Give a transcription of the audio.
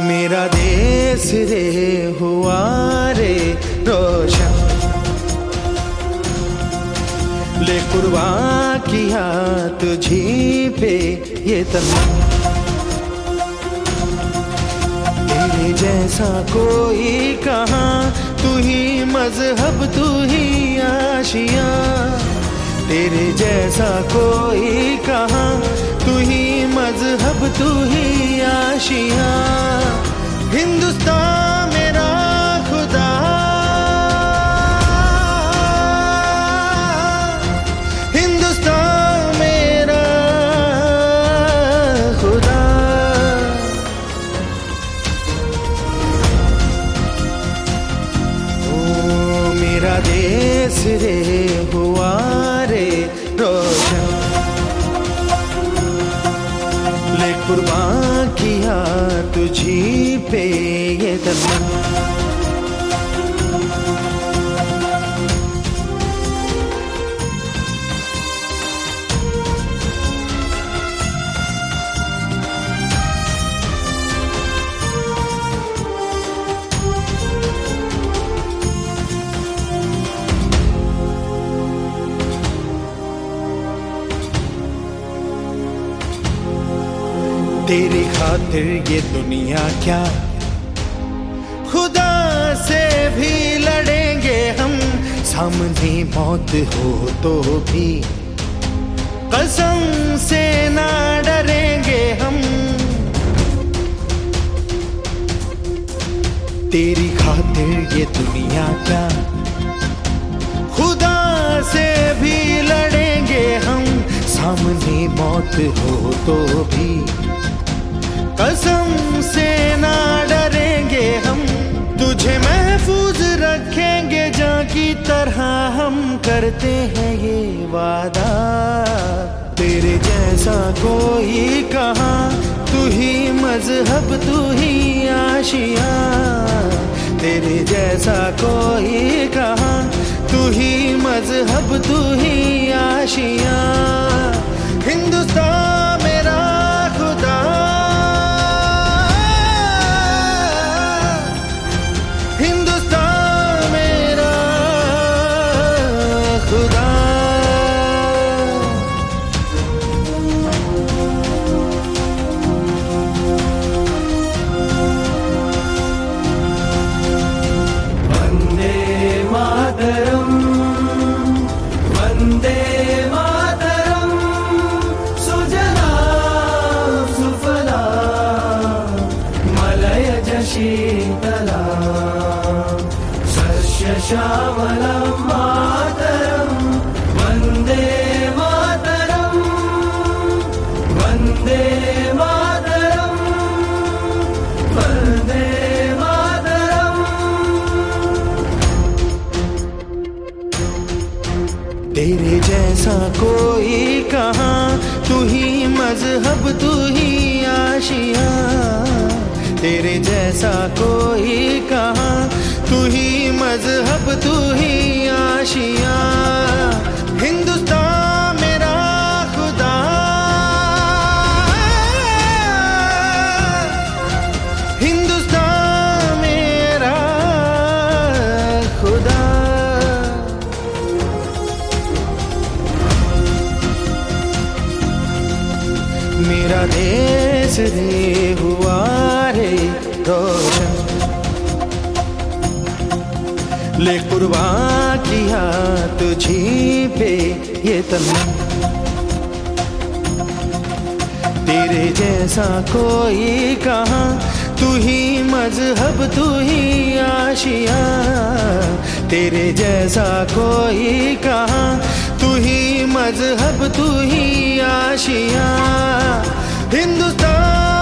मेरा देश रे हुआ रे रोशन, ले कुर्बान किया तुझी पे ये तमन्ना। तेरे जैसा कोई कहाँ, तू ही मजहब तू ही आशिया। तेरे जैसा कोई कहाँ, तू ही मजहब तू ही आशिया। हिंदुस्तान मेरा खुदा, हिंदुस्तान मेरा खुदा। ओ मेरा देश रे हुआ रे रोशन, ले कुर्बान किया तुझी पे ये तमन्ना। तेरी खातिर ये दुनिया क्या, खुदा से भी लड़ेंगे हम। सामने मौत हो तो भी कसम से ना डरेंगे हम। तेरी खातिर ये दुनिया क्या, खुदा से भी लड़ेंगे हम। सामने मौत हो तो भी कसम से ना डरेंगे हम। तुझे महफूज रखेंगे जान की तरह, हम करते हैं ये वादा। तेरे जैसा कोई कहाँ, तू ही मजहब तू ही आशिया। तेरे जैसा कोई कहाँ, तू ही मजहब तू ही आशिया। हिंदुस्तान मेरा खुदा, हिंदुस्तान मेरा खुदा। वंदे मातरम, वंदे मातरम। सुजला सुफला मलयज शीतला, श्यामलं मातरं। वन्दे मातरं, वन्दे मातरं, वन्दे मातरं। तेरे जैसा कोई कहाँ, तू ही मजहब तू ही आशिया। तेरे जैसा कोई कहाँ, तू ही मजहब तू ही आशिया। हिंदुस्तान मेरा खुदा, हिंदुस्तान मेरा खुदा। मेरा देश रे हुआ रे रोशन, ले कुर्बान किया तुझी पे ये तमन्ना। तेरे जैसा कोई कहाँ, तू ही मजहब तू ही आशिया। तेरे जैसा कोई कहाँ, तू ही मजहब तू ही आशिया। हिंदुस्तान